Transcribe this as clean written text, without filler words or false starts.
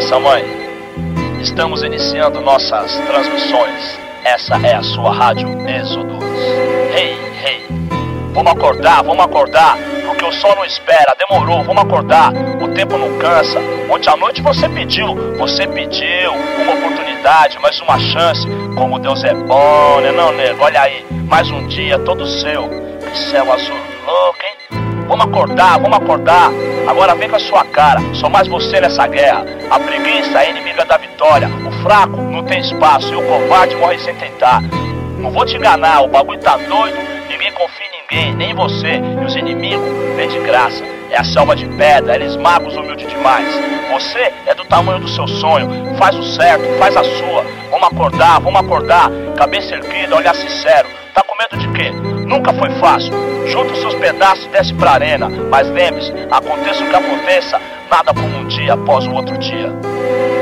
licença, mãe. Estamos iniciando nossas transmissões. Essa é a sua rádio Êxodos. Hey, hey. Vamos acordar, porque o sol não espera, demorou, vamos acordar. O tempo não cansa. Ontem à noite você pediu uma oportunidade, mais uma chance. Como Deus é bom, né não, nego? Olha aí, mais um dia todo seu. Que céu azul louco, hein? Vamos acordar. Agora vem com a sua cara, só mais você nessa guerra. A preguiça é inimiga da vitória. O fraco não tem espaço e o covarde morre sem tentar. Não vou te enganar, o bagulho tá doido. Ninguém confia em ninguém, nem você. E os inimigos vêm de graça. É a selva de pedra, eles magos humildes demais. Você é do tamanho do seu sonho. Faz o certo, faz a sua. Vamos acordar. Cabeça erguida, olhar sincero. Tá com medo de quê? Nunca foi fácil. Junta os seus pedaços e desce pra arena. Mas lembre-se, aconteça o que aconteça, nada como um dia após o outro dia.